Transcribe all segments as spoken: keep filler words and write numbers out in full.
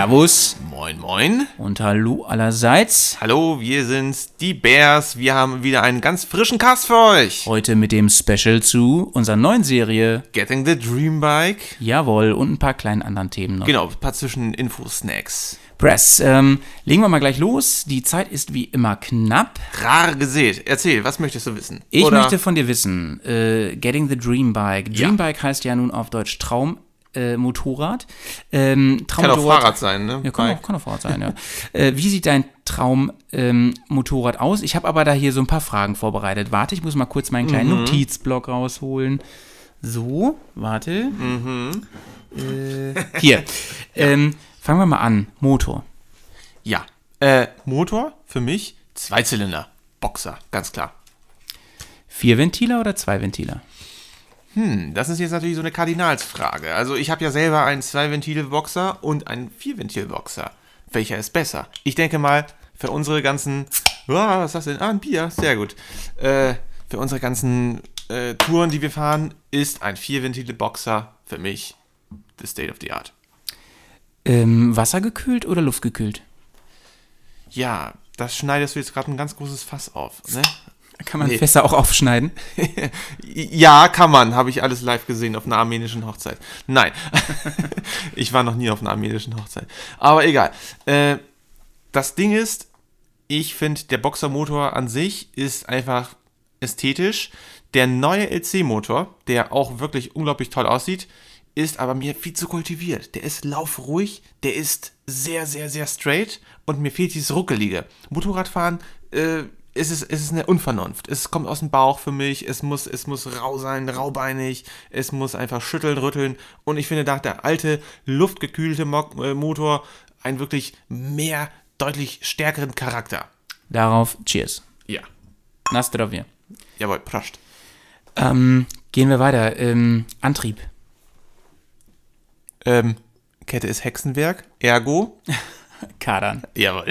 Servus. Moin, moin. Und hallo allerseits. Hallo, wir sind's, die Bears. Wir haben wieder einen ganz frischen Cast für euch. Heute mit dem Special zu unserer neuen Serie Getting the Dream Bike. Jawohl, und ein paar kleinen anderen Themen noch. Genau, ein paar Zwischen-Info-Snacks. Press, ähm, legen wir mal gleich los. Die Zeit ist wie immer knapp. Rar gesät. Erzähl, was möchtest du wissen? Ich Oder möchte von dir wissen, äh, Getting the Dream Bike. Ja. Dream Bike heißt ja nun auf Deutsch Traum. Äh, Motorrad. Ähm, Kann auch Fahrrad sein, ne? Ja, kann auch, kann auch Fahrrad sein, ja. äh, wie sieht dein Traum-Motorrad ähm, aus? Ich habe aber da hier so ein paar Fragen vorbereitet. Warte, ich muss mal kurz meinen kleinen mhm. Notizblock rausholen. So, warte. Mhm. Äh, hier. ja. ähm, fangen wir mal an. Motor. Ja. Äh, Motor für mich Zweizylinder. Boxer, ganz klar. Vierventiler oder Zweiventiler? Hm, das ist jetzt natürlich so eine Kardinalsfrage. Also ich habe ja selber einen Zwei-Ventil-Boxer und einen Vier-Ventil-Boxer. Welcher ist besser? Ich denke mal, für unsere ganzen... Oh, was ist das denn? Ah, ein Bier. Sehr gut. Äh, für unsere ganzen äh, Touren, die wir fahren, ist ein Vier-Ventil-Boxer für mich the state of the art. Ähm, wassergekühlt oder luftgekühlt? Ja, das schneidest du jetzt gerade ein ganz großes Fass auf, ne? Kann man nee. Fässer auch aufschneiden? Ja, kann man. Habe ich alles live gesehen auf einer armenischen Hochzeit. Nein, ich war noch nie auf einer armenischen Hochzeit. Aber egal. Äh, das Ding ist, ich finde, der Boxermotor an sich ist einfach ästhetisch. Der neue L C-Motor, der auch wirklich unglaublich toll aussieht, ist aber mir viel zu kultiviert. Der ist laufruhig, der ist sehr, sehr, sehr straight und mir fehlt dieses Ruckelige. Motorradfahren, äh, Es ist, es ist eine Unvernunft. Es kommt aus dem Bauch für mich. Es muss, es muss rau sein, raubeinig. Es muss einfach schütteln, rütteln. Und ich finde, da hat der alte, luftgekühlte Mo- äh, Motor einen wirklich mehr, deutlich stärkeren Charakter. Darauf Cheers. Ja. Na zdrowie. Jawohl, Prost. Ähm, gehen wir weiter. Ähm, Antrieb. Ähm, Kette ist Hexenwerk. Ergo. Kardan. Jawohl.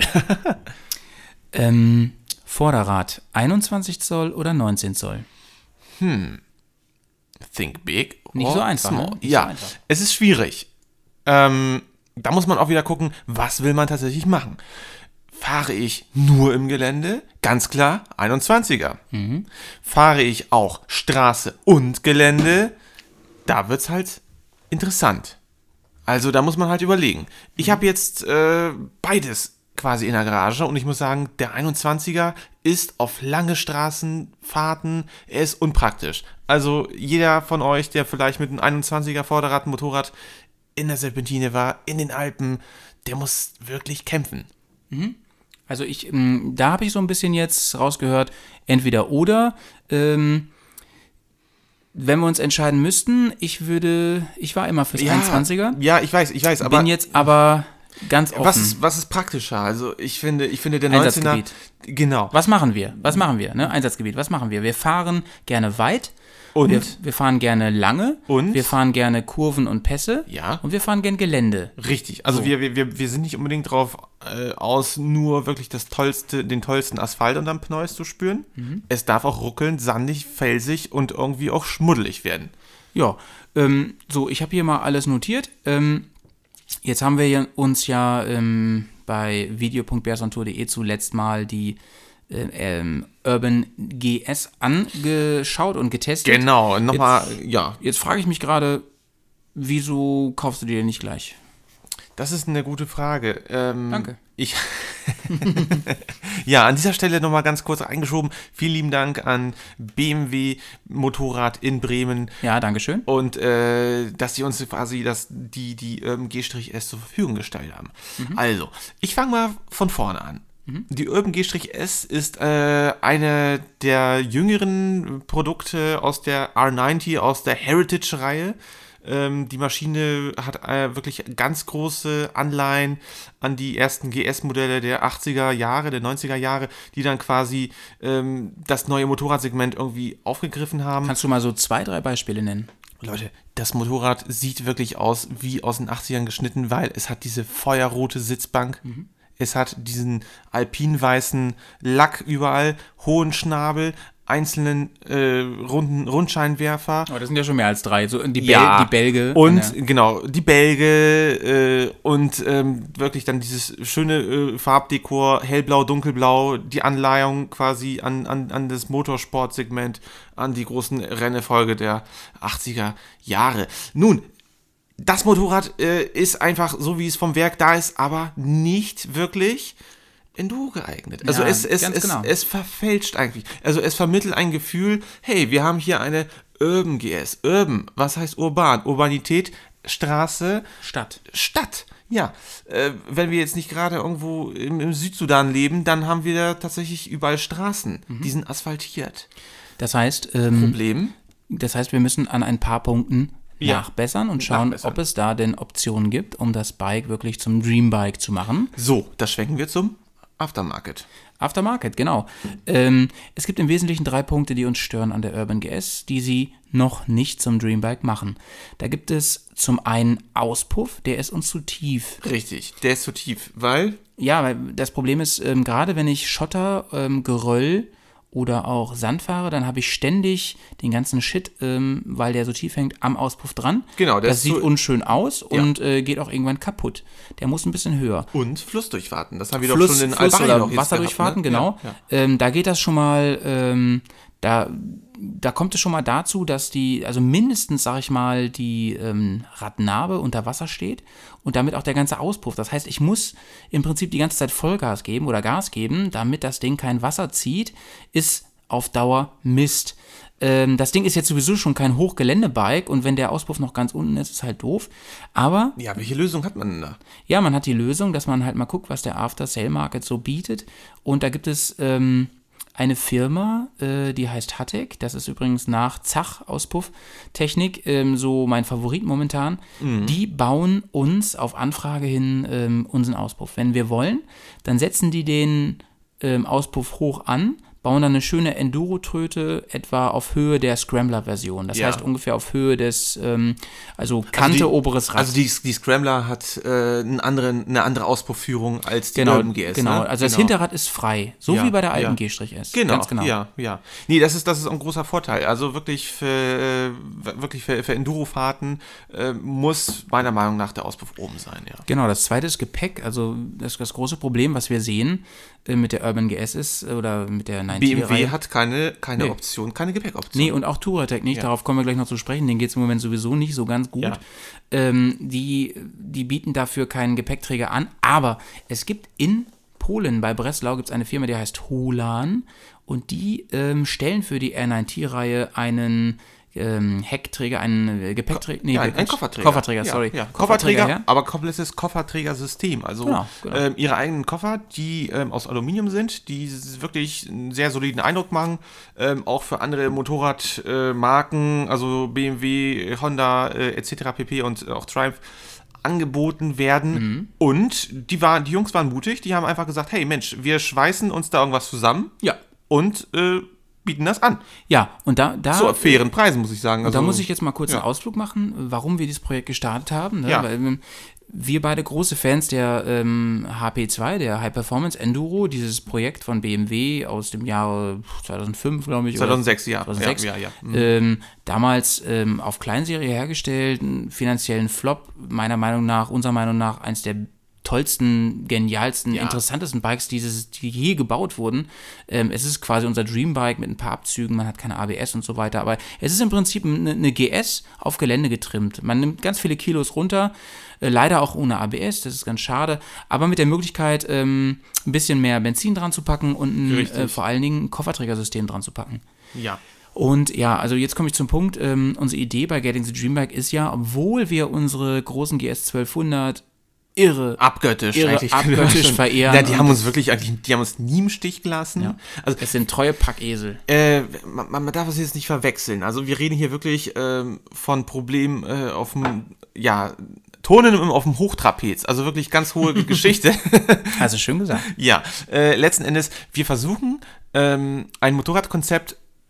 ähm... Vorderrad, einundzwanzig Zoll oder neunzehn Zoll? Hm. Think big. Nicht so einfach. Ne? Nicht ja, so einfach. Es ist schwierig. Ähm, da muss man auch wieder gucken, was will man tatsächlich machen. Fahre ich nur im Gelände? Ganz klar, einundzwanziger. Mhm. Fahre ich auch Straße und Gelände? Da wird's halt interessant. Also da muss man halt überlegen. Ich habe jetzt äh, beides quasi in der Garage und ich muss sagen, der einundzwanziger ist auf lange Straßenfahrten, er ist unpraktisch. Also jeder von euch, der vielleicht mit einem einundzwanziger Vorderrad, Motorrad in der Serpentine war, in den Alpen, der muss wirklich kämpfen. Mhm. Also ich, ähm, da habe ich so ein bisschen jetzt rausgehört, entweder oder, ähm, wenn wir uns entscheiden müssten, ich würde, ich war immer fürs ja, einundzwanziger. Ja, ich weiß, ich weiß, aber... Bin jetzt aber... Ganz offen. Was ist, was ist praktischer? Also ich finde, ich finde der neunzehner... Genau. Was machen wir? Was machen wir? Ne? Einsatzgebiet, was machen wir? Wir fahren gerne weit. Und? Wir, wir fahren gerne lange. Und? Wir fahren gerne Kurven und Pässe. Ja. Und wir fahren gerne Gelände. Richtig. Also so. wir, wir, wir sind nicht unbedingt drauf äh, aus, nur wirklich das tollste, den tollsten Asphalt unterm Pneus zu spüren. Mhm. Es darf auch ruckeln, sandig, felsig und irgendwie auch schmuddelig werden. Ja. Ähm, so, ich habe hier mal alles notiert. Ähm, Jetzt haben wir ja uns ja ähm, bei video punkt bearsontour punkt de zuletzt mal die äh, ähm, Urban G S angeschaut und getestet. Genau, nochmal, ja. Jetzt frage ich mich gerade, wieso kaufst du dir den nicht gleich? Das ist eine gute Frage. Ähm, Danke. Ich ja, an dieser Stelle nochmal ganz kurz eingeschoben. Vielen lieben Dank an B M W Motorrad in Bremen. Ja, dankeschön. Und äh, dass sie uns quasi das, die, die Urban G-S zur Verfügung gestellt haben. Mhm. Also, ich fange mal von vorne an. Mhm. Die Urban G-S ist äh, eine der jüngeren Produkte aus der R neunzig, aus der Heritage-Reihe. Ähm, die Maschine hat äh, wirklich ganz große Anleihen an die ersten G S-Modelle der achtziger Jahre, der neunziger Jahre, die dann quasi ähm, das neue Motorradsegment irgendwie aufgegriffen haben. Kannst du mal so zwei, drei Beispiele nennen? Leute, das Motorrad sieht wirklich aus wie aus den achtzigern geschnitten, weil es hat diese feuerrote Sitzbank. Mhm. Es hat diesen alpinweißen Lack überall, hohen Schnabel, einzelnen äh, runden Rundscheinwerfer. Aber das sind ja schon mehr als drei. So die, Bel- Ja, die Bälge. Und Ja. genau, die Bälge äh, und ähm, wirklich dann dieses schöne äh, Farbdekor, hellblau, dunkelblau, die Anleihung quasi an, an, an das Motorsportsegment, an die großen Rennerfolge der achtziger Jahre. Nun, das Motorrad äh, ist einfach so, wie es vom Werk da ist, aber nicht wirklich Enduro geeignet. Also Ja, es, es, ganz es, genau. es verfälscht eigentlich. Also es vermittelt ein Gefühl, hey, wir haben hier eine Urban G S. Urban, was heißt urban? Urbanität, Straße, Stadt. Stadt. Ja, äh, wenn wir jetzt nicht gerade irgendwo im, im Südsudan leben, dann haben wir da tatsächlich überall Straßen, Mhm. die sind asphaltiert. Das heißt, ähm, Problem? das heißt, wir müssen an ein paar Punkten Ja. nachbessern und schauen, Nachbessern. ob es da denn Optionen gibt, um das Bike wirklich zum Dreambike zu machen. So, das schwenken wir zum Aftermarket. Aftermarket, genau. Ähm, es gibt im Wesentlichen drei Punkte, die uns stören an der Urban G S, die sie noch nicht zum Dreambike machen. Da gibt es zum einen Auspuff, der ist uns zu tief. Richtig, der ist zu tief, weil Ja, weil das Problem ist, ähm, gerade wenn ich Schotter, ähm, Geröll oder auch Sand fahre, dann habe ich ständig den ganzen Shit, ähm, weil der so tief hängt, am Auspuff dran. Genau, der das ist sieht so- unschön aus und äh, geht auch irgendwann kaputt. Der muss ein bisschen höher. und Flussdurchfahrten. Das haben wir Fluss, doch schon in Fluss Albanien oder noch jetzt Wasserdurchfahrten, gehabt, ne? genau. Ja, ja. Ähm, da geht das schon mal, ähm, da, da kommt es schon mal dazu, dass die, also mindestens, sag ich mal, die ähm, Radnabe unter Wasser steht und damit auch der ganze Auspuff. Das heißt, ich muss im Prinzip die ganze Zeit Vollgas geben oder Gas geben, damit das Ding kein Wasser zieht, ist auf Dauer Mist. Ähm, das Ding ist jetzt sowieso schon kein Hochgeländebike und wenn der Auspuff noch ganz unten ist, ist halt doof. Aber Ja, welche Lösung hat man denn da? ja, man hat die Lösung, dass man halt mal guckt, was der After-Sale-Market so bietet. Und da gibt es ähm, eine Firma, äh, die heißt Hattek. Das ist übrigens nach Zach-Auspufftechnik ähm, so mein Favorit momentan. Die bauen uns auf Anfrage hin ähm, unseren Auspuff. Wenn wir wollen, dann setzen die den ähm, Auspuff hoch an, bauen dann eine schöne Enduro-Tröte etwa auf Höhe der Scrambler-Version. Das Ja. heißt ungefähr auf Höhe des, ähm, also Kante, die, oberes Rad. Also die, die Scrambler hat äh, einen anderen, eine andere Auspuffführung als die Genau, Urban G S. genau. Ne? Also das Hinterrad ist frei, so Ja, wie bei der alten ja. G-S. Genau, Ganz genau. ja, ja. Nee, das ist, das ist ein großer Vorteil. Also wirklich für, äh, wirklich für, für Endurofahrten äh, muss meiner Meinung nach der Auspuff oben sein, ja. Genau, das zweite ist Gepäck. Also das, das große Problem, was wir sehen äh, mit der Urban G S ist, äh, oder mit der B M W neunzig-Reihe. hat keine, keine Nee. Option, keine Gepäckoption. Nee, und auch Touratec nicht, Ja. darauf kommen wir gleich noch zu sprechen, denen geht es im Moment sowieso nicht so ganz gut. Ja. Ähm, die, die bieten dafür keinen Gepäckträger an, aber es gibt in Polen, bei Breslau, gibt es eine Firma, die heißt Holan und die ähm, stellen für die R neunzig-Reihe einen ähm, Heckträger, einen äh, Gepäckträger, nee, ja, ein, ein Quatsch, Kofferträger. Kofferträger, ja, sorry. Ja. Kofferträger, ja. aber komplettes Kofferträgersystem. Also Genau, genau. Ähm, ihre eigenen Koffer, die ähm, aus Aluminium sind, die wirklich einen sehr soliden Eindruck machen. Ähm, auch für andere Motorradmarken, äh, also B M W, Honda äh, et cetera pp. Und auch Triumph angeboten werden. Mhm. Und die, waren, die Jungs waren mutig, die haben einfach gesagt, hey Mensch, wir schweißen uns da irgendwas zusammen Ja. und äh, bieten das an. Ja, und da, da Zu fairen Preisen, muss ich sagen. Und da Also, muss ich jetzt mal kurz ja. einen Ausflug machen, warum wir dieses Projekt gestartet haben. Ne? Ja. Weil ähm, wir beide große Fans der ähm, H P zwei, der High Performance Enduro, dieses Projekt von B M W aus dem Jahre zweitausendfünf, glaube ich. zweitausendsechs, ja. zweitausendsechs. Ja, ja, ja. Mhm. Ähm, damals ähm, auf Kleinserie hergestellt, einen finanziellen Flop, meiner Meinung nach, unserer Meinung nach, eins der tollsten, genialsten, Ja. interessantesten Bikes, die, dieses, die je gebaut wurden. Ähm, es ist quasi unser Dreambike mit ein paar Abzügen, man hat keine A B S und so weiter, aber es ist im Prinzip eine, eine G S auf Gelände getrimmt. Man nimmt ganz viele Kilos runter, äh, leider auch ohne A B S, das ist ganz schade, aber mit der Möglichkeit, ähm, ein bisschen mehr Benzin dran zu packen und ein, Richtig. äh, vor allen Dingen ein Kofferträgersystem dran zu packen. Ja. Und ja, also jetzt komme ich zum Punkt, ähm, unsere Idee bei Getting the Dreambike ist ja, obwohl wir unsere großen G S zwölfhundert irre Abgöttisch Irre, eigentlich. abgöttisch verehren. Ja, die haben uns wirklich eigentlich, die haben uns nie im Stich gelassen. Ja. Also, Es sind treue Packesel. äh, man, man darf es jetzt nicht verwechseln. Also wir reden hier wirklich ähm, von Problemen äh, auf dem, ja, Turnen auf dem Hochtrapez. Also wirklich ganz hohe Geschichte. Hast du schön gesagt. Ja, äh, letzten Endes, wir versuchen ähm, ein Motorradkonzept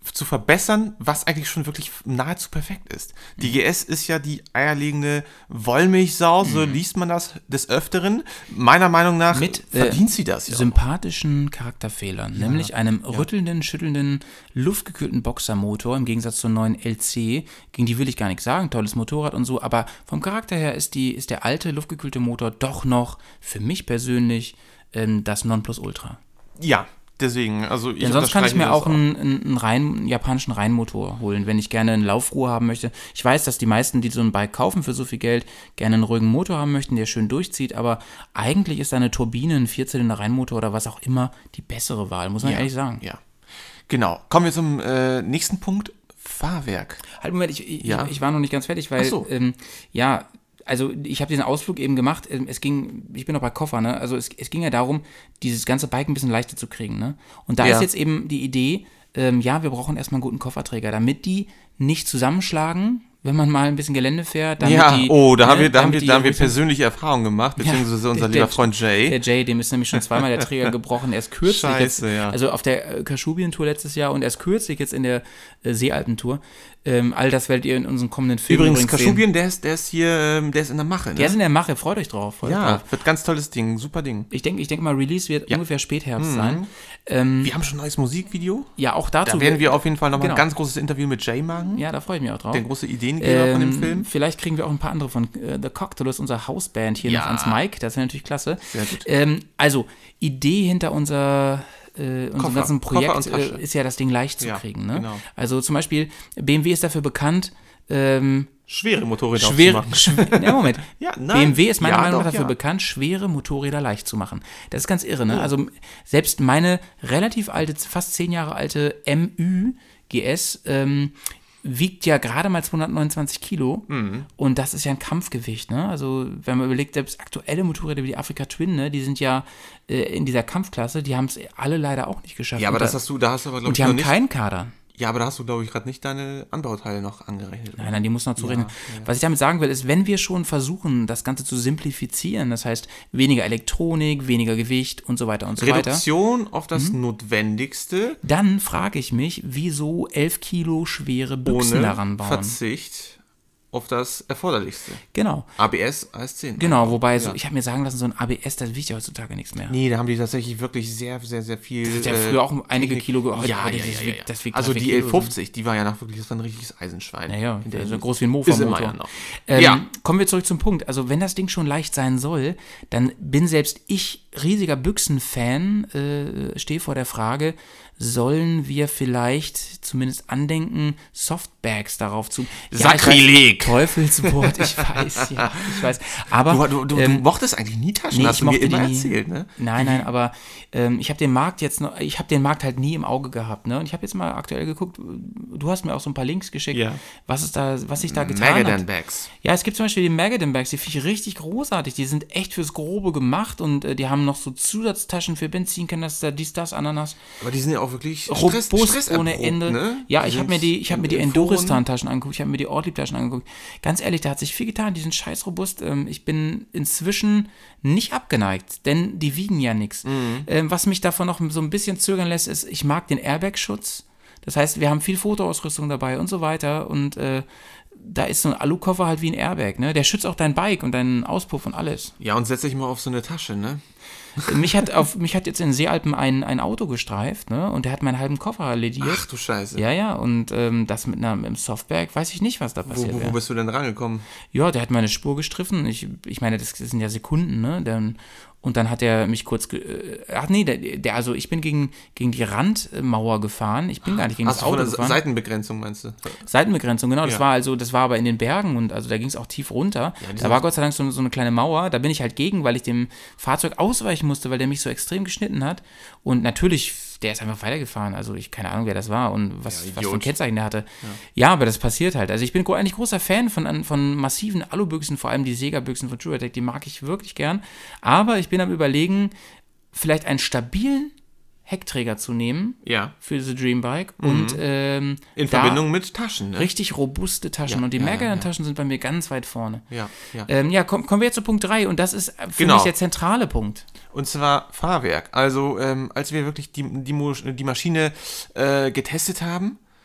zu verbessern, was eigentlich schon wirklich nahezu perfekt ist. Die G S ist ja die eierlegende Wollmilchsau, so Mhm. liest man das des Öfteren. Meiner Meinung nach Mit, verdient äh, sie das ja. sympathischen Charakterfehlern, nämlich einem rüttelnden, schüttelnden, luftgekühlten Boxermotor im Gegensatz zur neuen L C, gegen die will ich gar nichts sagen, tolles Motorrad und so, aber vom Charakter her ist, die, ist der alte, luftgekühlte Motor doch noch für mich persönlich ähm, das Nonplusultra. Ja, deswegen, also ich Denn sonst kann ich unterstreiche mir das auch einen, einen, einen, rein, einen japanischen Reihenmotor holen, wenn ich gerne eine Laufruhe haben möchte. Ich weiß, dass die meisten, die so ein Bike kaufen für so viel Geld, gerne einen ruhigen Motor haben möchten, der schön durchzieht, aber eigentlich ist eine Turbine, ein Vierzylinder-Reihenmotor oder was auch immer die bessere Wahl, muss man ja, ehrlich sagen. Ja, genau. Kommen wir zum äh, nächsten Punkt, Fahrwerk. Halt, Moment, ich, ich, Ja. ich war noch nicht ganz fertig, weil, Ach so. ähm, ja, also ich habe diesen Ausflug eben gemacht, ähm, es ging, ich bin noch bei Koffer, ne, also es, es ging ja darum, dieses ganze Bike ein bisschen leichter zu kriegen, ne, und da Ja. ist jetzt eben die Idee, ähm, ja, wir brauchen erstmal einen guten Kofferträger, damit die nicht zusammenschlagen, wenn man mal ein bisschen Gelände fährt. Damit Ja, die, oh, da ne, haben wir, da haben damit wir, die da haben wir ein bisschen- persönliche Erfahrungen gemacht, beziehungsweise unser der- lieber Freund Jay. Der Jay, dem ist nämlich schon zweimal der Träger gebrochen, erst kürzlich Scheiße, jetzt, ja. also auf der äh, Kaschubien-Tour letztes Jahr und erst kürzlich jetzt in der äh, Seealpen-Tour. Ähm, all das werdet ihr in unseren kommenden Filmen Übrigens, sehen. Kaschubien, der ist, der ist hier, ähm, der ist in der Mache, ne? Der ist in der Mache, freut euch drauf. Freut euch ja, drauf. wird ganz tolles Ding, super Ding. Ich denke ich denk mal, Release wird Ja. ungefähr Spätherbst Mhm. sein. Ähm, Wir haben schon ein neues Musikvideo. ja, auch dazu. Da werden wir auf jeden Fall nochmal genau. ein ganz großes Interview mit Jay machen. Ja, da freue ich mich auch drauf. Der große Ideengeber von dem Ähm, Film. Vielleicht kriegen wir auch ein paar andere von äh, The Cocktailers, unserer Hausband, hier Ja. noch ans Mic. Das wäre natürlich klasse. Sehr gut. Ähm, also, Idee hinter unser, äh, unserem Koffer. ganzen Koffer Projekt und Tasche. äh, ist ja, das Ding leicht zu Ja, kriegen. Ne? genau. Also zum Beispiel, B M W ist dafür bekannt, ähm, Schwere Motorräder schwere, aufzumachen. schw- ja, Moment. Ja, nein. B M W ist meiner Ja, Meinung nach doch, dafür ja. bekannt, schwere Motorräder leicht zu machen. Das ist ganz irre, ne? Oh. Also selbst meine relativ alte, fast zehn Jahre alte M Ü G S ähm, wiegt ja gerade mal zweihundertneunundzwanzig Kilo Mhm. und das ist ja ein Kampfgewicht, ne? Also wenn man überlegt, selbst aktuelle Motorräder wie die Afrika Twin, ne, die sind ja äh, in dieser Kampfklasse, die haben es alle leider auch nicht geschafft. Ja, aber und das da, hast du, da hast du aber, glaube und ich, die noch haben nicht. keinen Kader. Ja, aber da hast du, glaube ich, gerade nicht deine Anbauteile noch angerechnet. Nein, nein, die muss noch zurechnen. Ja, ja. Was ich damit sagen will, ist, wenn wir schon versuchen, das Ganze zu simplifizieren, das heißt weniger Elektronik, weniger Gewicht und so weiter und so weiter, Reduktion auf das Mhm. Notwendigste, dann frage ich mich, wieso elf Kilo schwere Büchsen ohne daran bauen. Verzicht auf das Erforderlichste. Genau, A B S A S zehn. genau, wobei, so, Ja. ich habe mir sagen lassen, so ein A B S, das wiegt ja heutzutage nichts mehr. Nee, da haben die tatsächlich wirklich sehr, sehr, sehr viel. Das hat ja äh, früher auch einige Technik- Kilo ge- Ja, aber ja, das ja, wiegt- ja. das wiegt Also drei die Kilo L fünfzig, die war ja noch wirklich, das war ein richtiges Eisenschwein. Naja, In der so Hinsicht. groß wie ein Ist immer Mofa-Motor. ja noch. Ähm, Ja. Kommen wir zurück zum Punkt. Also wenn das Ding schon leicht sein soll, dann bin selbst ich riesiger Büchsen-Fan, äh, stehe vor der Frage, sollen wir vielleicht zumindest andenken, Softbags darauf zu... Ja, ich Sakrileg! weiß, Teufelswort, ich weiß, ja, ich weiß. Aber, Du, du, du, ähm, du mochtest eigentlich nie Taschen, nee, hast ich du mir mochte immer die nie. erzählt, ne? Nein, nein, aber ähm, ich habe den Markt jetzt noch, ich habe den Markt halt nie im Auge gehabt, ne? Und ich habe jetzt mal aktuell geguckt, du hast mir auch so ein paar Links geschickt, Ja. was ist da, was sich da getan Magadan hat. Bags. Ja, es gibt zum Beispiel die Magadan Bags, die finde ich richtig großartig. Die sind echt fürs Grobe gemacht und äh, die haben noch so Zusatztaschen für Benzinkanister, dies, das, Ananas. Aber die sind ja auch wirklich Robust Stress, ohne erprobt, Ende. Ne? Ja, Die ich habe sind mir die, ich habe mir die in Foren- Enduristan-Taschen angeguckt, ich habe mir die Ortlieb-Taschen angeguckt. Ganz ehrlich, da hat sich viel getan, die sind scheiß robust. Ähm, ich bin inzwischen nicht abgeneigt, denn die wiegen ja nichts. Mhm. Ähm, was mich davon noch so ein bisschen zögern lässt, ist, ich mag den Airbag-Schutz. Das heißt, wir haben viel Fotoausrüstung dabei und so weiter und äh, da ist so ein Alukoffer halt wie ein Airbag, ne? Der schützt auch dein Bike und deinen Auspuff und alles. Ja, und setz dich mal auf so eine Tasche, ne? mich, hat auf, mich hat jetzt in Seealpen ein, ein Auto gestreift, ne? Und der hat meinen halben Koffer lediert. Ach du Scheiße. Ja, ja, und ähm, das mit einer, mit einem Softbag, weiß ich nicht, was da Wo, passiert wo, wo wäre. bist du denn rangekommen? Ja, der hat meine Spur gestriffen. Ich, ich meine, das, das sind ja Sekunden, ne? Dann, und dann hat er mich kurz. Ge äh, ach nee, der, der, also ich bin gegen, gegen die Randmauer gefahren. Ich bin gar nicht gegen Ach das so, von Auto der gefahren. Seitenbegrenzung meinst du? Seitenbegrenzung, genau. Das Ja. war also, das war aber in den Bergen und also da ging es auch tief runter. Ja, die da sind- war Gott sei Dank so, so eine kleine Mauer. Da bin ich halt gegen, weil ich dem Fahrzeug ausweichen musste, weil der mich so extrem geschnitten hat. Und natürlich, der ist einfach weitergefahren. Also ich keine Ahnung, wer das war und was, Ja, was für ein Idiot. Kennzeichen der hatte. Ja. aber das passiert halt. Also ich bin gro- eigentlich großer Fan von, von massiven Alubüchsen, vor allem die Sega-Büchsen von True Attack, die mag ich wirklich gern. Aber ich bin am Überlegen, vielleicht einen stabilen Heckträger zu nehmen Ja. für diese Dreambike und ähm, In da Verbindung mit Taschen, ne? richtig robuste Taschen. Ja, und die ja, Magadan-Taschen sind bei mir ganz weit vorne. Ja, ja. Ähm, ja, komm, kommen wir jetzt zu Punkt drei und das ist für Genau. mich der zentrale Punkt. Und zwar Fahrwerk. Also, ähm, als wir wirklich die, die, Mo- die Maschine äh, getestet haben,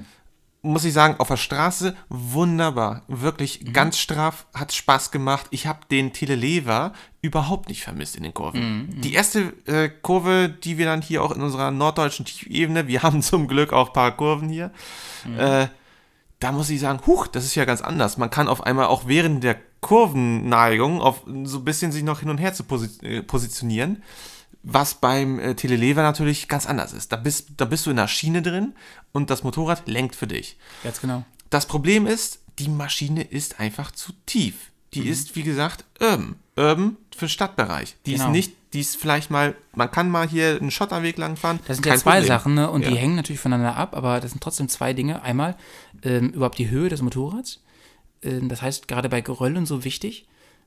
muss ich sagen, auf der Straße wunderbar. Wirklich mhm. ganz straff, hat Spaß gemacht. Ich habe den Telelever überhaupt nicht vermisst in den Kurven. Mhm. Die erste äh, Kurve, die wir dann hier auch in unserer norddeutschen Tiefebene, wir haben zum Glück auch ein paar Kurven hier, mhm. äh, da muss ich sagen, huch, das ist ja ganz anders. Man kann auf einmal auch während der Kurvenneigung auf so ein bisschen sich noch hin und her zu posi- äh, positionieren, was beim äh, Telelever natürlich ganz anders ist. Da bist, da bist du in der Schiene drin und das Motorrad lenkt für dich. Ganz genau. Das Problem ist, die Maschine ist einfach zu tief. Die mhm. ist, wie gesagt, urban. Urban für den Stadtbereich. Die genau. ist nicht, die ist vielleicht mal, man kann mal hier einen Schotterweg langfahren. Das sind ja zwei Problem. Sachen, ne? Und ja. die hängen natürlich voneinander ab, aber das sind trotzdem zwei Dinge. Einmal ähm, überhaupt die Höhe des Motorrads. Ähm, das heißt, gerade bei Geröllen so wichtig.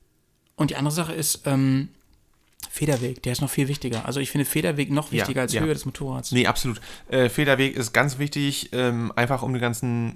Und die andere Sache ist, ähm, Federweg, der ist noch viel wichtiger. Also ich finde Federweg noch wichtiger ja, als ja. Höhe des Motorrads. Nee, absolut. Äh, Federweg ist ganz wichtig, ähm, einfach um die ganzen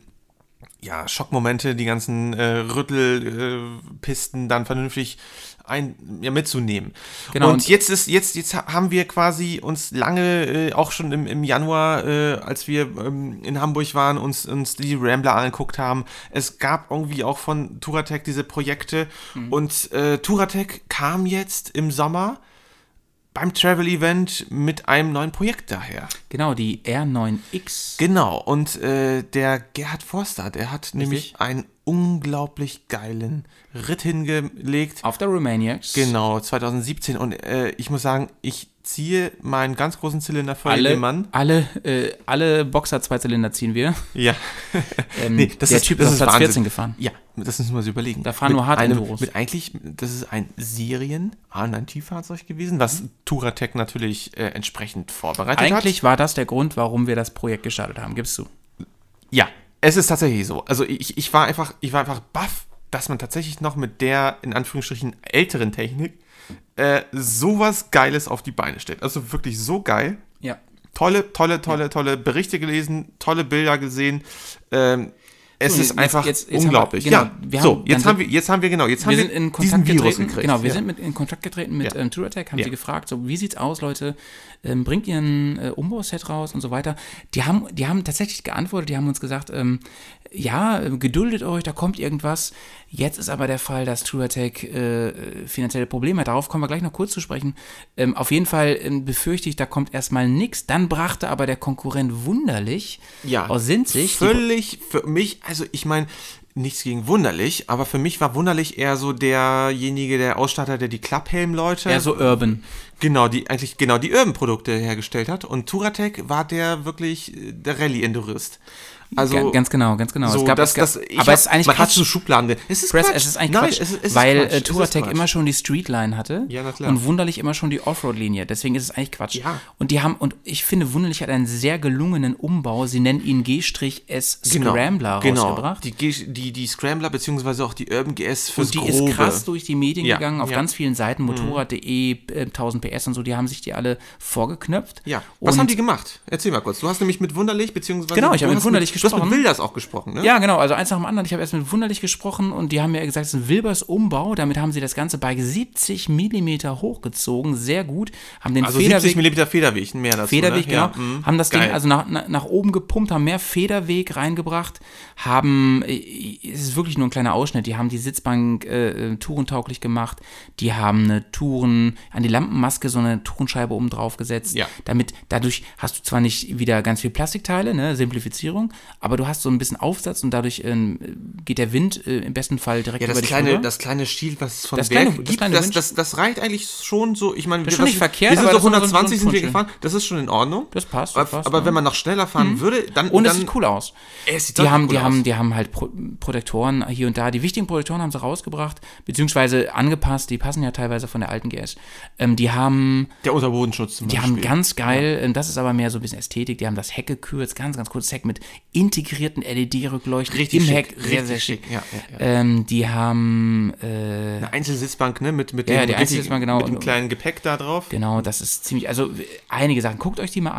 ja, Schockmomente, die ganzen äh, Rüttelpisten äh, dann vernünftig ein, ja, mitzunehmen. Genau. Und, und jetzt ist, jetzt, jetzt haben wir quasi uns lange, äh, auch schon im, im Januar, äh, als wir ähm, in Hamburg waren, uns, uns die Rambler angeguckt haben. Es gab irgendwie auch von Touratech diese Projekte mhm. und äh, Touratech kam jetzt im Sommer beim Travel-Event mit einem neuen Projekt daher. Genau, die R neun X. Genau, und äh, der Gerhard Forster, der hat Richtig. nämlich einen unglaublich geilen Ritt hingelegt. Auf der Romaniacs. Genau, zwanzig siebzehn. Und äh, ich muss sagen, ich ziehe meinen ganz großen Zylinder voll alle, in den Mann. Alle, äh, alle Boxer-Zweizylinder ziehen wir. Ja. ähm, nee, das der ist, Typ das ist auf Platz Wahnsinn. vierzehn gefahren. Ja, das müssen wir uns überlegen. Da fahren mit nur Hard-Enduros. Mit eigentlich, das ist ein Serien-A neun T-Fahrzeug gewesen, was Touratech natürlich äh, entsprechend vorbereitet eigentlich hat. Eigentlich war das der Grund, warum wir das Projekt gestartet haben, gibst du? Ja, es ist tatsächlich so. Also ich, ich war einfach, ich war einfach baff, dass man tatsächlich noch mit der, in Anführungsstrichen, älteren Technik äh, sowas Geiles auf die Beine stellt. Also wirklich so geil. Ja. Tolle, tolle, tolle, ja. tolle Berichte gelesen, tolle Bilder gesehen. Ähm, es so, ist jetzt, einfach jetzt, jetzt unglaublich. Wir, genau, ja, wir so, haben, jetzt haben wir, jetzt haben wir, genau, jetzt wir haben sind wir in diesen Kontakt Virus getreten, gekriegt. Genau, wir ja. sind mit, in Kontakt getreten mit ja. ähm, Touratech, haben ja. sie gefragt, so, wie sieht's aus, Leute? Ähm, bringt ihr ein äh, Umbauset raus und so weiter? Die haben, die haben tatsächlich geantwortet, die haben uns gesagt, ähm, ja, äh, geduldet euch, da kommt irgendwas. Jetzt ist aber der Fall, dass Touratech äh, finanzielle Probleme hat. Darauf kommen wir gleich noch kurz zu sprechen. Ähm, auf jeden Fall ähm, befürchte ich, da kommt erstmal nichts. Dann brachte aber der Konkurrent Wunderlich ja, aus Sinzig. Völlig für mich, also ich meine, nichts gegen Wunderlich, aber für mich war Wunderlich eher so derjenige, der Ausstatter, der die Klapphelm-Leute. Eher so Urban. Genau, die eigentlich genau die Urban-Produkte hergestellt hat. Und Touratech war der wirklich der Rallye-Endurist. Also, ganz genau, ganz genau. So, es gab, das, es gab, das, ich aber hab, es ist eigentlich man Quatsch. Hat so Schubladen. Es ist Press, Quatsch. Es ist eigentlich Nein, Quatsch, es ist, es ist weil Quatsch. Äh, Touratech immer schon die Streetline hatte ja, na klar. und Wunderlich immer schon die Offroad-Linie. Deswegen ist es eigentlich Quatsch. Ja. Und die haben, und ich finde, Wunderlich hat einen sehr gelungenen Umbau. Sie nennen ihn G-S Scrambler genau, rausgebracht. Genau, die, die, die Scrambler beziehungsweise auch die Urban G S fürs Und die Grobe. ist krass durch die Medien ja, gegangen, auf ja. ganz vielen Seiten, Motorrad punkt de, äh, tausend P S und so, die haben sich die alle vorgeknöpft. Ja, was und haben die gemacht? Erzähl mal kurz. Du hast nämlich mit Wunderlich, beziehungsweise genau, ich habe mit Wunderlich mit, gesprochen. Du hast mit Wilders auch gesprochen, ne? Ja, genau, also eins nach dem anderen. Ich habe erst mit Wunderlich gesprochen und die haben mir gesagt, es ist ein Wilbers Umbau. Damit haben sie das Ganze bei siebzig Millimeter hochgezogen, sehr gut. Haben den also Federweg, siebzig Millimeter Federweg, mehr dazu, Federweg, ne? genau. Ja, mh, haben das geil. Ding also nach, nach, nach oben gepumpt, haben mehr Federweg reingebracht, haben, es ist wirklich nur ein kleiner Ausschnitt, die haben die Sitzbank äh, tourentauglich gemacht, die haben eine Touren, an die Lampenmaske so eine Tourenscheibe oben drauf gesetzt, ja. damit, dadurch hast du zwar nicht wieder ganz viel Plastikteile, ne, Simplifizierung, aber du hast so ein bisschen Aufsatz und dadurch äh, geht der Wind äh, im besten Fall direkt ja, das über dich kleine, rüber. das kleine Shield, was es von das Werk kleine, gibt, das, das, das, das reicht eigentlich schon so, ich meine, das ist wir, schon nicht verkehrt, wir sind aber so das hundertzwanzig so ein sind wir Punsch. gefahren, das ist schon in Ordnung. Das passt, aber, das passt. aber ja. wenn man noch schneller fahren mhm. würde, dann... Und es dann, sieht cool aus. Es sieht die haben, cool die aus. haben, die haben halt Pro- Protektoren hier und da. Die wichtigen Protektoren haben sie rausgebracht, beziehungsweise angepasst. Die passen ja teilweise von der alten G S. Ähm, die haben... Der Unterbodenschutz zum Die Beispiel. haben ganz geil, ja. Das ist aber mehr so ein bisschen Ästhetik, die haben das Heck gekürzt, ganz, ganz kurzes Heck mit integrierten L E D-Rückleuchten richtig im schick, Heck. Sehr, richtig sehr schick. schick. Ja, ja, ja. Ähm, die haben... Äh, Eine Einzelsitzbank, ne? Mit, mit ja, dem, die richtig, Einzelsitzbank, genau. mit dem kleinen Gepäck da drauf. Genau, das ist ziemlich... Also einige Sachen. Guckt euch die mal an.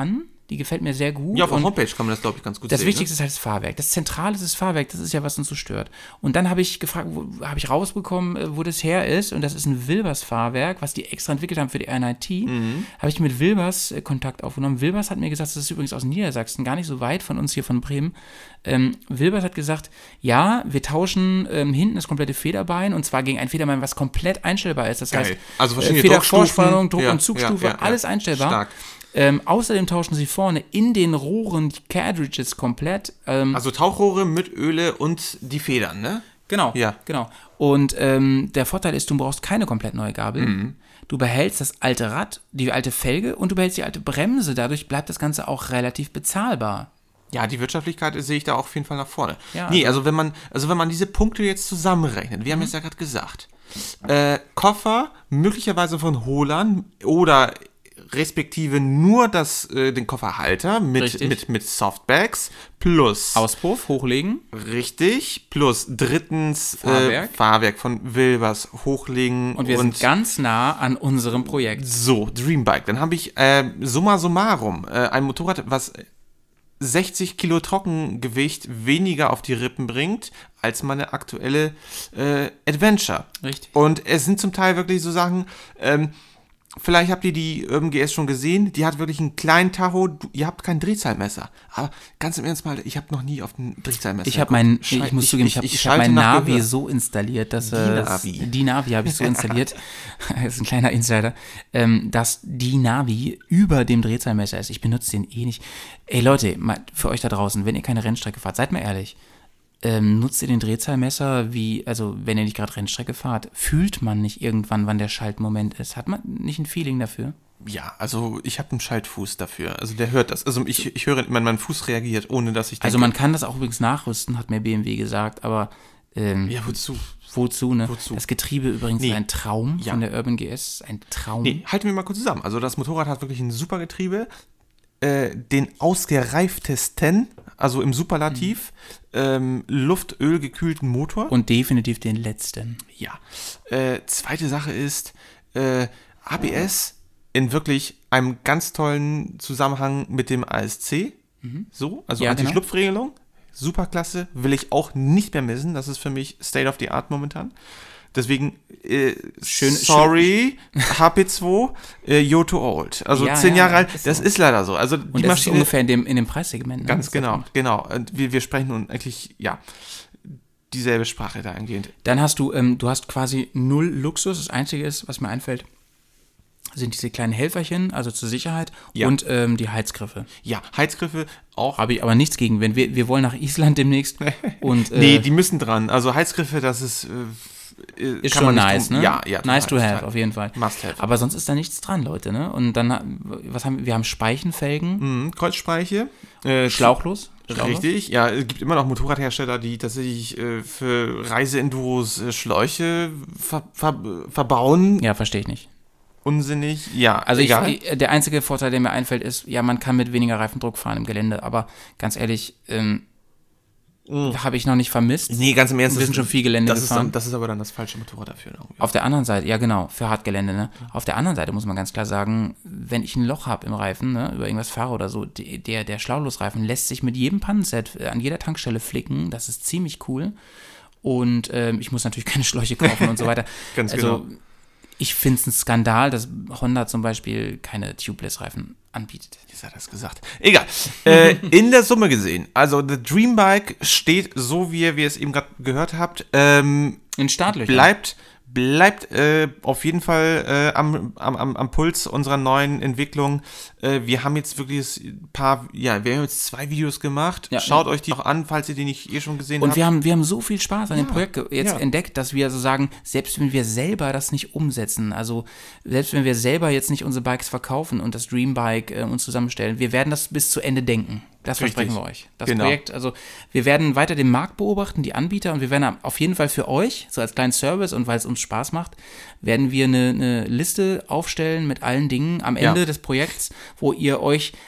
Die gefällt mir sehr gut. Ja, auf der und Homepage kann man das, glaube ich, ganz gut das sehen. Das Wichtigste ne? ist halt das Fahrwerk. Das Zentrale ist das Fahrwerk, das ist ja, was uns so stört. Und dann habe ich gefragt, habe ich rausbekommen, wo das her ist. Und das ist ein Wilbers-Fahrwerk, was die extra entwickelt haben für die R neun T. Mhm. Habe ich mit Wilbers äh, Kontakt aufgenommen. Wilbers hat mir gesagt, das ist übrigens aus Niedersachsen, gar nicht so weit von uns hier von Bremen. Ähm, Wilbers hat gesagt, ja, wir tauschen ähm, hinten das komplette Federbein und zwar gegen ein Federbein, was komplett einstellbar ist. Das Geil. heißt, also verschiedene äh, Federvorspannung, Druck- ja, und Zugstufe, ja, ja, ja. alles einstellbar. Stark. Ähm, außerdem tauschen sie vorne in den Rohren die Cartridges komplett. Ähm, also Tauchrohre mit Öle und die Federn, ne? Genau, ja. genau. Und ähm, der Vorteil ist, du brauchst keine komplett neue Gabel. Mhm. Du behältst das alte Rad, die alte Felge und du behältst die alte Bremse. Dadurch bleibt das Ganze auch relativ bezahlbar. Ja, die Wirtschaftlichkeit sehe ich da auch auf jeden Fall nach vorne. Ja, nee, also wenn man, also wenn man diese Punkte jetzt zusammenrechnet, wir mhm. haben es ja gerade gesagt, äh, Koffer möglicherweise von Holland oder respektive nur das, äh, den Kofferhalter mit, mit, mit Softbags plus Auspuff hochlegen. Richtig, plus drittens Fahrwerk, äh, Fahrwerk von Wilbers hochlegen. Und wir und sind ganz nah an unserem Projekt. So, Dreambike. Dann habe ich äh, summa summarum äh, ein Motorrad, was sechzig Kilo Trockengewicht weniger auf die Rippen bringt, als meine aktuelle äh, Adventure. Richtig. Und es sind zum Teil wirklich so Sachen, ähm, vielleicht habt ihr die Urban G S schon gesehen, die hat wirklich einen kleinen Tacho, du, ihr habt kein Drehzahlmesser. Aber ganz im Ernst mal, ich habe noch nie auf ein Drehzahlmesser Ich habe mein, ich, ich muss ich, zugeben, ich, ich habe ich ich hab mein Navi Gehör. so installiert, dass die Navi, die Navi habe ich so installiert, das ist ein kleiner Insider, ähm, dass die Navi über dem Drehzahlmesser ist. Ich benutze den eh nicht. Ey Leute, mal für euch da draußen, wenn ihr keine Rennstrecke fahrt, seid mal ehrlich. Ähm, nutzt ihr den Drehzahlmesser, wie, also wenn ihr nicht gerade Rennstrecke fahrt, fühlt man nicht irgendwann, wann der Schaltmoment ist? Hat man nicht ein Feeling dafür? Ja, also ich habe einen Schaltfuß dafür. Also der hört das. Also ich, ich höre, mein, mein Fuß reagiert, ohne dass ich denke. Also man kann das auch übrigens nachrüsten, hat mir B M W gesagt, aber ähm, ja, wozu? Wozu, ne? Wozu? Das Getriebe übrigens nee. ist ein Traum ja. von der Urban G S, ein Traum. Nee, halten wir mal kurz zusammen. Also das Motorrad hat wirklich ein super Getriebe, äh, den ausgereiftesten, also im Superlativ, mhm. ähm, Luftöl gekühlten Motor. Und definitiv den letzten. Ja. Äh, zweite Sache ist, äh, A B S in wirklich einem ganz tollen Zusammenhang mit dem A S C. Mhm. So, also ja, Anti-Schlupfregelung. Genau. Super klasse, will ich auch nicht mehr missen. Das ist für mich State of the Art momentan. Deswegen, äh, schön, sorry, schön. H P zwei, äh, you're too old. Also ja, zehn ja, Jahre alt, ist das so. ist leider so. Also und die das Maschine, ist ungefähr in dem, in dem Preissegment. Ne? Ganz genau, genau. Und wir, wir sprechen nun eigentlich, ja, dieselbe Sprache dahingehend. Dann hast du, ähm, du hast quasi null Luxus. Das Einzige ist, was mir einfällt, sind diese kleinen Helferchen, also zur Sicherheit, ja. und ähm, die Heizgriffe. Ja, Heizgriffe auch. Habe ich aber nichts gegen. Wenn wir, wir wollen nach Island demnächst. Und, äh, nee, die müssen dran. Also Heizgriffe, das ist... Äh, Ist schon nice, drum, ne? Ja, ja. Nice to have, total. auf jeden Fall. Must have. Aber sonst ist da nichts dran, Leute, ne? Und dann, was haben wir? Wir haben Speichenfelgen. Mhm, Kreuzspeiche. Äh, Schlauchlos. Schlauchlos. Richtig, ja. Es gibt immer noch Motorradhersteller, die tatsächlich äh, für Reiseenduros äh, Schläuche ver ver verbauen. Ja, verstehe ich nicht. Unsinnig, ja. Also ich, egal. Ich, der einzige Vorteil, der mir einfällt, ist, ja, man kann mit weniger Reifendruck fahren im Gelände. Aber ganz ehrlich, ähm, Mm. habe ich noch nicht vermisst. Nee, ganz im Ernst. Wir sind schon viel Gelände das gefahren. Ist dann, das ist aber dann das falsche Motorrad dafür. Irgendwie. Auf der anderen Seite, ja genau, für Hartgelände, ne? Auf der anderen Seite muss man ganz klar sagen, wenn ich ein Loch habe im Reifen, ne, über irgendwas fahre oder so, der, der Schlauchlosreifen lässt sich mit jedem Pannenset an jeder Tankstelle flicken. Das ist ziemlich cool. Und ähm, ich muss natürlich keine Schläuche kaufen und so weiter. Ganz also, genau. Ich finde es ein Skandal, dass Honda zum Beispiel keine Tubeless-Reifen anbietet. Jetzt hat er es gesagt. Egal. äh, in der Summe gesehen, also der Dreambike steht so, wie ihr, wie ihr es eben gerade gehört habt. Ähm, in Startlöchern. Bleibt, bleibt äh, auf jeden Fall äh, am, am, am Puls unserer neuen Entwicklung. Äh, wir haben jetzt wirklich ein paar, ja, wir haben jetzt zwei Videos gemacht. Ja, Schaut ja. euch die noch an, falls ihr die nicht eh schon gesehen Und habt. wir haben, wir haben so viel Spaß an ja, dem Projekt jetzt ja. entdeckt, dass wir so sagen, selbst wenn wir selber das nicht umsetzen, also selbst wenn wir selber jetzt nicht unsere Bikes verkaufen und das Dreambike äh, uns zusammenstellen, wir werden das bis zu Ende denken. Das Richtig. versprechen wir euch. Das genau. Projekt, also wir werden weiter den Markt beobachten, die Anbieter, und wir werden auf jeden Fall für euch, so als kleinen Service und weil es uns Spaß macht, werden wir eine, eine Liste aufstellen mit allen Dingen am Ende ja. des Projekts, wo ihr euch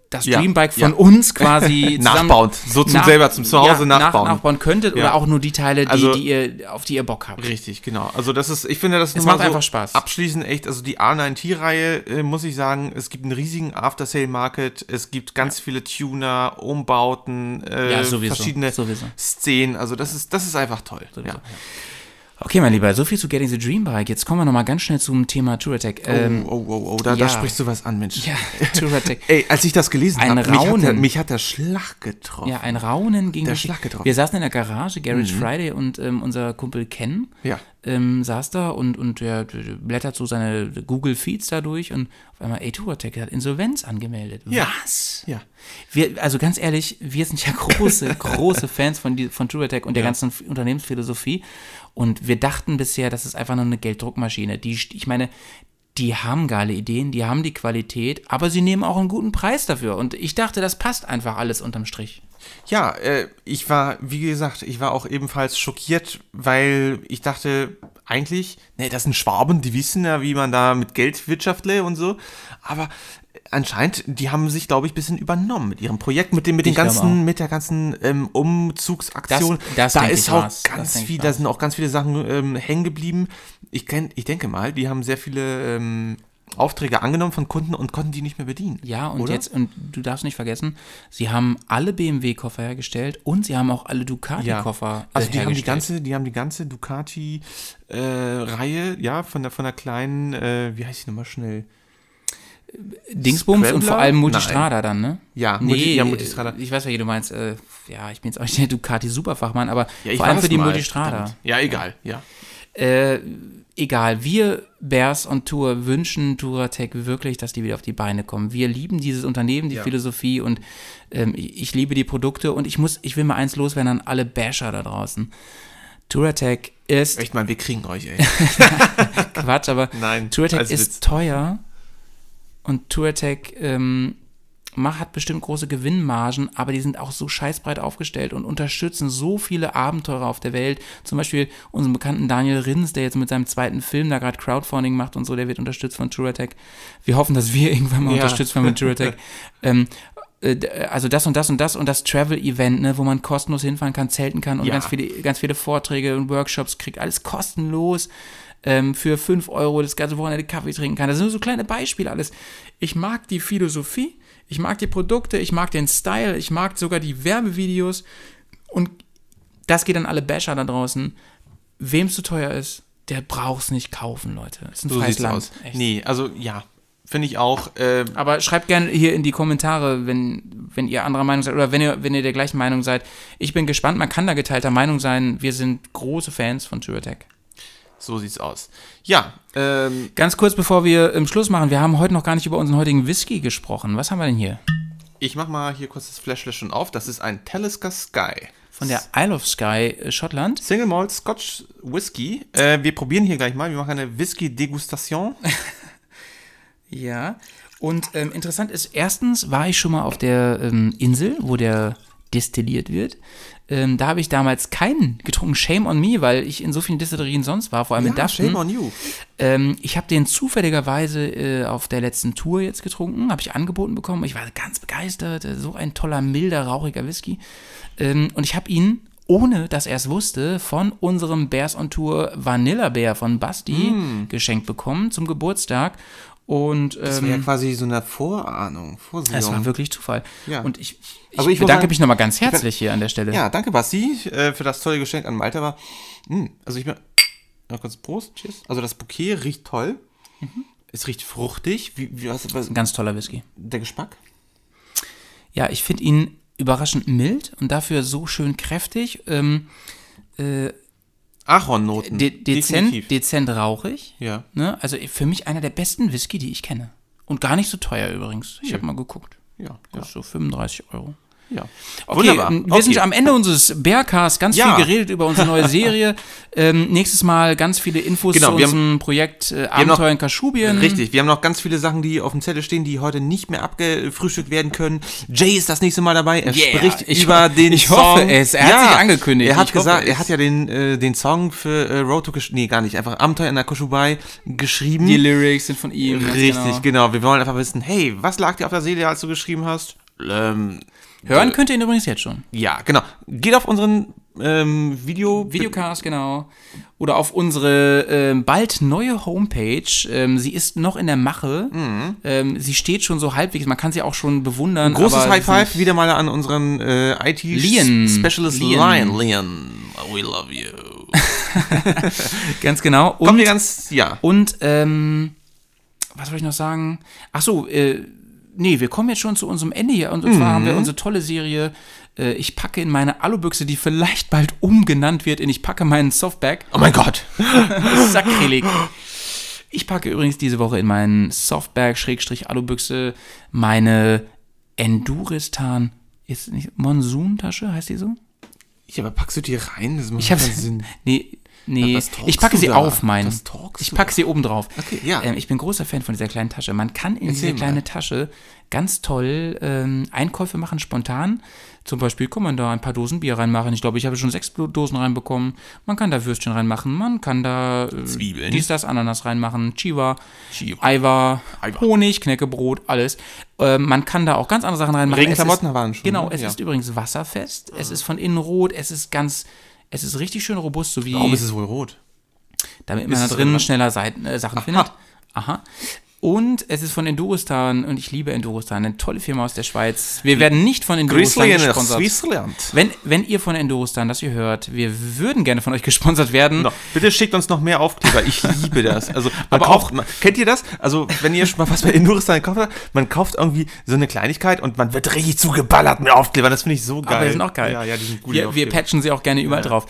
das Ja, Dreambike von ja. uns quasi zusammen Nachbauen, so zum nach- selber zum Zuhause ja, nachbauen. Nach, nachbauen könntet Ja. oder auch nur die Teile, die, Also- die ihr, auf die ihr Bock habt. Richtig, genau. Also das ist, ich finde, das ist Es nur macht mal so einfach Spaß. abschließend echt, also die A neun T-Reihe, äh, muss ich sagen, es gibt einen riesigen After-Sale-Market, es gibt ganz viele Tuner, Umbauten, äh, Ja, sowieso, verschiedene sowieso. Szenen, also das ist, das ist einfach toll. Sowieso. Ja. Okay, mein Lieber, so viel zu Getting the Dream Bike. Jetzt kommen wir nochmal ganz schnell zum Thema Touratech. Ähm, oh, oh, oh, oh, da, ja. da sprichst du was an, Mensch. Ja, Touratech. Ey, als ich das gelesen Ein habe, mich, hat der- Raunen. mich hat der Schlag getroffen. Ja, ein Raunen ging Der durch die- Schlag getroffen. Wir saßen in der Garage, Garage Friday und ähm, unser Kumpel Ken Ja. ähm, saß da und, und der, der blättert so seine Google Feeds da durch und auf einmal, ey, Touratech hat Insolvenz angemeldet. Ja. Was? Ja. Wir, also ganz ehrlich, wir sind ja große, große Fans von, die, von Touratech und der Ja. ganzen Unternehmensphilosophie. Und wir dachten bisher, das ist einfach nur eine Gelddruckmaschine. Die, ich meine, die haben geile Ideen, die haben die Qualität, aber sie nehmen auch einen guten Preis dafür. Und ich dachte, das passt einfach alles unterm Strich. Ja, äh, ich war, wie gesagt, ich war auch ebenfalls schockiert, weil ich dachte, eigentlich, ne, das sind Schwaben, die wissen ja, wie man da mit Geld wirtschaftle und so, aber anscheinend, die haben sich, glaube ich, ein bisschen übernommen mit ihrem Projekt, mit dem, mit den Ich glaube ganzen, mit der ganzen ähm, Umzugsaktion. Das- das da denke ist ich auch war's. Das ganz denke ich viel, da war's. sind auch ganz viele Sachen ähm, hängen geblieben. Ich, kenn, ich denke mal, die haben sehr viele ähm, Aufträge angenommen von Kunden und konnten die nicht mehr bedienen. Ja, und oder? jetzt, und du darfst nicht vergessen, sie haben alle B M W-Koffer hergestellt und sie haben auch alle Ducati-Koffer äh, Also die haben die hergestellt. ganze, die haben die ganze Ducati-Reihe, ja, von der, von der kleinen, äh, wie heißt die nochmal schnell? Dingsbums und Scrambler? vor allem Multistrada dann, ne? Ja, Multi- ja, Multistrada. Ich weiß, welche du meinst. Äh, ja, ich bin jetzt auch nicht der Ducati-Superfachmann, aber Ja, ich vor allem war's für die mal, Multistrada. verdammt. Ja, egal, ja. Äh, egal, wir Bears on Tour wünschen Touratech wirklich, dass die wieder auf die Beine kommen. Wir lieben dieses Unternehmen, die Ja. Philosophie und ähm, ich, ich liebe die Produkte und ich muss, ich will mal eins loswerden an alle Basher da draußen. Touratech ist Echt mal, wir kriegen euch, ey. Quatsch, aber Nein, Touratech als ist Witz. teuer und Touratech ähm, macht, hat bestimmt große Gewinnmargen, aber die sind auch so scheißbreit aufgestellt und unterstützen so viele Abenteurer auf der Welt. Zum Beispiel unseren bekannten Daniel Rins, der jetzt mit seinem zweiten Film da gerade Crowdfunding macht und so, der wird unterstützt von Touratech. Wir hoffen, dass wir irgendwann mal Ja. unterstützt werden mit Touratech. ähm, äh, d- also das und das und das und das Travel-Event, ne, wo man kostenlos hinfahren kann, zelten kann und Ja. ganz viele, ganz viele Vorträge und Workshops kriegt, alles kostenlos. Ähm, für fünf Euro das ganze Wochenende Kaffee trinken kann. Das sind nur so kleine Beispiele alles. Ich mag die Philosophie, ich mag die Produkte, ich mag den Style, ich mag sogar die Werbevideos und das geht an alle Basher da draußen. Wem es zu teuer ist, der braucht es nicht kaufen, Leute. Das ist ein So freies sieht's Land. aus. Echt. Nee, also ja, finde ich auch. Äh, Aber schreibt gerne hier in die Kommentare, wenn, wenn ihr anderer Meinung seid oder wenn ihr, wenn ihr der gleichen Meinung seid. Ich bin gespannt, man kann da geteilter Meinung sein. Wir sind große Fans von Touratech. so sieht's aus. Ja, ähm, Ganz kurz, bevor wir im Schluss machen, wir haben heute noch gar nicht über unseren heutigen Whisky gesprochen. Was haben wir denn hier? ich mach mal hier kurz das Fläschle schon auf. Das ist ein Talisker Sky. Von der Isle of Skye, äh, Schottland. Single Malt Scotch Whisky. Äh, wir probieren hier gleich mal. Wir machen eine Whisky-Degustation. Ja. Und ähm, interessant ist, erstens war ich schon mal auf der ähm, Insel, wo der destilliert wird. Ähm, da habe ich damals keinen getrunken. Shame on me, weil ich in so vielen Distillerien sonst war, vor allem in Dufton. shame on you. Ähm, ich habe den zufälligerweise äh, auf der letzten Tour jetzt getrunken, habe ich angeboten bekommen. Ich war ganz begeistert, äh, so ein toller, milder, rauchiger Whisky. Ähm, und ich habe ihn, ohne dass er es wusste, von unserem Bears on Tour Vanilla Bear von Basti Mm. geschenkt bekommen zum Geburtstag. Und ähm, Das wäre ja quasi so eine Vorahnung, Vorsehung. das war wirklich Zufall. Ja. Und ich, ich, Also ich muss bedanke sagen, mich nochmal ganz herzlich hier an der Stelle. Ja, danke Basti äh, für das tolle Geschenk an Malte. Aber, mh, also ich bin, noch kurz Prost, cheers. Also das Bouquet riecht toll. Mhm. Es riecht fruchtig. Wie, wie was, was, Ein ganz toller Whisky. der Geschmack? Ja, ich finde ihn überraschend mild und dafür so schön kräftig. Ähm, äh, Ahornnoten. de dezent, Definitiv. dezent rauchig. Ja. Ne? Also für mich einer der besten Whisky, die ich kenne. Und gar nicht so teuer übrigens. Ich Ja. habe mal geguckt. Ja, ja. Kostet so fünfunddreißig Euro. Ja. Okay, Wunderbar. wir Okay. sind schon am Ende unseres Bearcasts, ganz Ja. viel geredet über unsere neue Serie. ähm, nächstes Mal ganz viele Infos Genau, zu wir unserem Projekt äh, haben noch- Abenteuer in Kaschubien. Richtig, wir haben noch ganz viele Sachen, die auf dem Zettel stehen, die heute nicht mehr abgefrühstückt werden können. Jay ist das nächste Mal dabei. Er Yeah, spricht ich über ho- den ich Song. hoffe es. Er hat sich angekündigt. Er hat Ich hoffe gesagt, es. er hat ja den, äh, den Song für äh, Road to Kash- nee, gar nicht, einfach Abenteuer in der Koschubai geschrieben. Die Lyrics sind von ihm. ganz Richtig, genau. genau. Wir wollen einfach wissen, hey, was lag dir auf der Seele, als du geschrieben hast? Ähm, Hören könnt ihr ihn übrigens jetzt schon. ja, genau. Geht auf unseren ähm, Video... Videocast, genau. Oder auf unsere ähm, bald neue Homepage. Ähm, sie ist noch in der Mache. Ähm, sie steht schon so halbwegs. Man kann sie auch schon bewundern. Großes aber High sie sind- Five wieder mal an unseren äh, I Lian. T-Specialist Lian. Lian. Lian, we love you. Ganz genau. Und, Kommen wir ganz, ja. und ähm, was soll ich noch sagen? Ach so, äh, nee, wir kommen jetzt schon zu unserem Ende hier. Und, und zwar haben wir unsere tolle Serie äh, Ich packe in meine Alubüchse, die vielleicht bald umgenannt wird in Ich packe meinen Softbag. Oh mein Gott. Sakrileg. Ich packe übrigens diese Woche in meinen Softbag-Alubüchse meine Enduristan, ist nicht Monsun-Tasche, heißt die so? Ja, aber packst du die rein? Das macht Ich habe keinen Sinn. nee, nee, Was talkst ich packe du sie da? auf meinen. Was talkst Ich du packe da? sie oben drauf. Okay, ja. Ähm, ich bin großer Fan von dieser kleinen Tasche. Man kann in Erzähl diese kleine mal. Tasche ganz toll ähm, Einkäufe machen, spontan. Zum Beispiel kann man da ein paar Dosen Bier reinmachen. Ich glaube, ich habe schon sechs Dosen reinbekommen. Man kann da Würstchen reinmachen. Man kann da äh, Zwiebeln. dies, das, Ananas reinmachen. Chiva, Chiva. Eiwa, Eiwa. Honig, Knäckebrot, alles. Ähm, man kann da auch ganz andere Sachen reinmachen. Regenklamotten Es ist- waren schon, Genau, ne? es Ja. ist übrigens wasserfest. Es ist von innen rot. Es ist ganz, es ist richtig schön robust, so wie Warum ist es wohl rot? damit man Ist da es drin drin? schneller Seiten, äh, Sachen findet. Aha. Und es ist von Enduristan und ich liebe Enduristan, eine tolle Firma aus der Schweiz. Wir werden nicht von Enduristan Grüßle nach gesponsert. Switzerland. Wenn, wenn ihr von Enduristan das ihr hört, wir würden gerne von euch gesponsert werden. No, bitte schickt uns noch mehr Aufkleber. Ich liebe das. Also, man Aber kauft, man, kennt ihr das? Also, wenn ihr schon mal was bei Enduristan gekauft habt, man kauft irgendwie so eine Kleinigkeit und man wird richtig zugeballert mit Aufklebern. Das finde ich so geil. Aber die sind auch geil. Ja, ja, die sind gut. wir, wir patchen sie auch gerne überall drauf.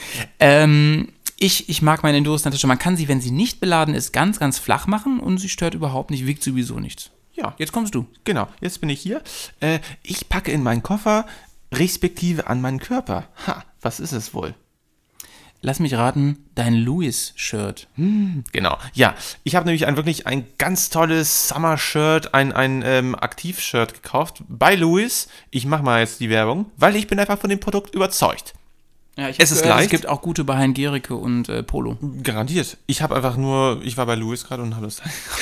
Ähm, ich, ich mag meine Enduristan-Tasche. Man kann sie, wenn sie nicht beladen ist, ganz, ganz flach machen und sie stört überhaupt nicht, wiegt sowieso nichts. Ja, Jetzt kommst du. genau. Jetzt bin ich hier. Äh, ich packe in meinen Koffer respektive an meinen Körper. Ha, was ist es wohl? Lass mich raten, dein Louis-Shirt. Genau, ja. Ich habe nämlich ein wirklich ein ganz tolles Summer-Shirt, ein, ein ähm, Aktiv-Shirt gekauft bei Louis. Ich mache mal jetzt die Werbung, weil ich bin einfach von dem Produkt überzeugt. Ja, ich Es hab ist gehört, leicht. Es gibt auch gute bei Hein Gericke und äh, Polo. Garantiert. Ich habe einfach nur, ich war bei Louis gerade und habe das.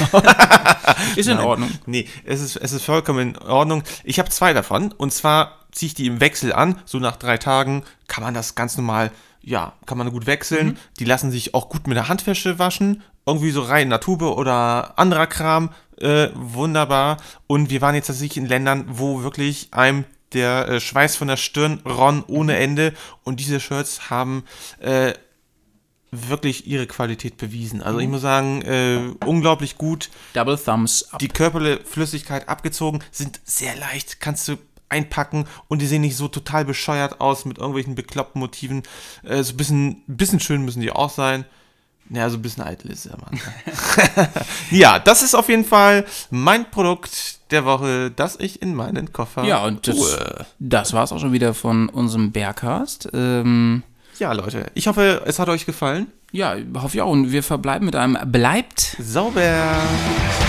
Ist in Nein. Ordnung. Nee, es ist, es ist vollkommen in Ordnung. Ich habe zwei davon und zwar ziehe ich die im Wechsel an. So nach drei Tagen kann man das ganz normal, ja, kann man gut wechseln. Mhm. Die lassen sich auch gut mit der Handwäsche waschen. Irgendwie so rein in der Tube oder anderer Kram. Äh, wunderbar. Und wir waren jetzt tatsächlich in Ländern, wo wirklich einem der äh, Schweiß von der Stirn ronn ohne Ende. Und diese Shirts haben äh, wirklich ihre Qualität bewiesen. Also ich muss sagen, äh, unglaublich gut. Double Thumbs up. Die Körperflüssigkeit abgezogen, sind sehr leicht, kannst du einpacken und die sehen nicht so total bescheuert aus mit irgendwelchen bekloppten Motiven. Äh, so ein bisschen, bisschen schön müssen die auch sein. Ja, so ein bisschen eitel ist der Mann. Ja, das ist auf jeden Fall mein Produkt der Woche, das ich in meinen Koffer Ja, und das, tue. das war's auch schon wieder von unserem Bearcast. Ähm, Ja, Leute, ich hoffe, es hat euch gefallen. ja, hoffe ich auch. Und wir verbleiben mit einem Bleibt Sauber!